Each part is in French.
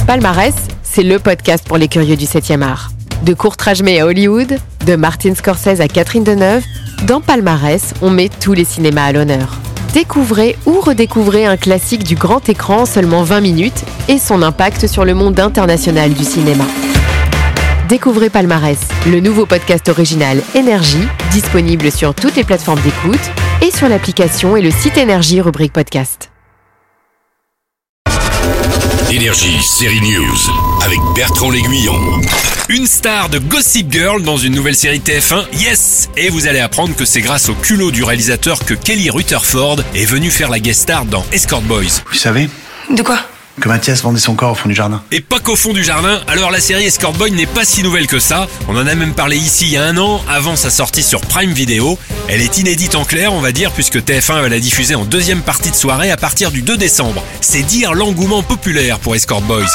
Palmarès, c'est le podcast pour les curieux du 7e art. De Kurt Rajmé à Hollywood, de Martin Scorsese à Catherine Deneuve, dans Palmarès, on met tous les cinémas à l'honneur. Découvrez ou redécouvrez un classique du grand écran en seulement 20 minutes et son impact sur le monde international du cinéma. Découvrez Palmarès, le nouveau podcast original Énergie, disponible sur toutes les plateformes d'écoute et sur l'application et le site Énergie rubrique podcast. Énergie série News avec Bertrand L'Aiguillon. Une star de Gossip Girl dans une nouvelle série TF1, yes! Et vous allez apprendre que c'est grâce au culot du réalisateur que Kelly Rutherford est venue faire la guest star dans Escort Boys. Vous savez De quoi? que Mathias vendait son corps au fond du jardin. Et pas qu'au fond du jardin, alors la série Escort Boy n'est pas si nouvelle que ça. On en a même parlé ici il y a 1 an, avant sa sortie sur Prime Video. Elle est inédite en clair, on va dire, puisque TF1 va la diffuser en deuxième partie de soirée à partir du 2 décembre. C'est dire l'engouement populaire pour Escort Boys.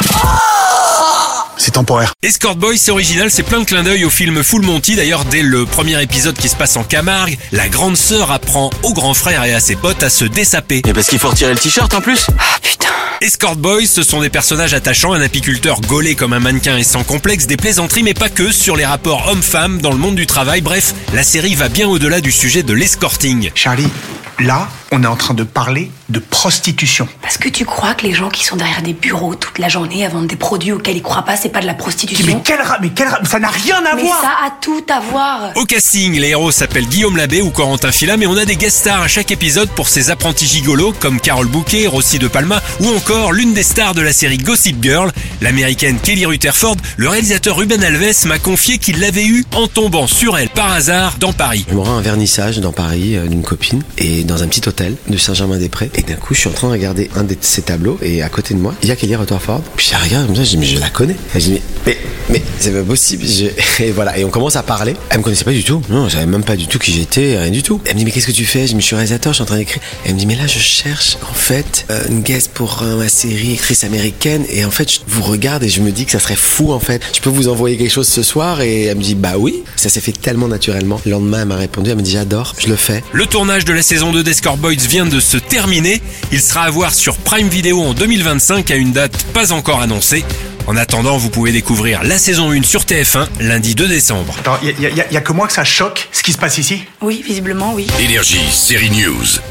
C'est temporaire. Escort Boys, c'est original, c'est plein de clins d'œil au film Full Monty. D'ailleurs, dès le premier épisode qui se passe en Camargue, la grande sœur apprend au grand frère et à ses potes à se dessaper. Et parce qu'il faut retirer le t-shirt en plus. Ah putain. Escort Boys, ce sont des personnages attachants, un apiculteur gaulé comme un mannequin et sans complexe, des plaisanteries mais pas que, sur les rapports hommes-femmes dans le monde du travail. Bref, la série va bien au-delà du sujet de l'escorting. Charlie, là, on est en train de parler de prostitution. Parce que tu crois que les gens qui sont derrière des bureaux toute la journée à vendre des produits auxquels ils croient pas, c'est pas de la prostitution? Mais ça n'a rien à Mais voir. ça a tout à voir. Au casting, les héros s'appellent Guillaume Labbé ou Corentin Fila, mais on a des guest stars à chaque épisode pour ces apprentis gigolos comme Carole Bouquet, Rossi de Palma ou encore l'une des stars de la série Gossip Girl, l'américaine Kelly Rutherford. Le réalisateur Ruben Alves m'a confié qu'il l'avait eue en tombant sur elle par hasard dans Paris. Je me rends à un vernissage dans Paris d'une copine et dans un petit hôtel de Saint-Germain-des-Prés. Et d'un coup, je suis en train de regarder un de ces tableaux et à côté de moi, il y a Kelly Rutherford. Puis je la regarde comme ça, je dis mais je la connais. Et je dis mais c'est pas possible. Et voilà, et on commence à parler. Elle me connaissait pas du tout. Non, je savais même pas du tout qui j'étais, rien du tout. Elle me dit mais qu'est-ce que tu fais? Je me suis réalisateur, je suis en train d'écrire. Elle me dit mais là je cherche en fait une guest pour ma série actrice américaine et en fait je vous regarde et je me dis que ça serait fou en fait. Je peux vous envoyer quelque chose ce soir? Et elle me dit bah oui. Ça s'est fait tellement naturellement. Le lendemain elle m'a répondu, elle me dit j'adore, je le fais. Le tournage de la saison 2 d'Escort Boys vient de se terminer. Il sera à voir sur Prime Video en 2025 à une date pas encore annoncée. En attendant, vous pouvez découvrir la saison 1 sur TF1 lundi 2 décembre. Attends, y a que moi que ça choque ce qui se passe ici? Oui, visiblement oui. Énergie série News.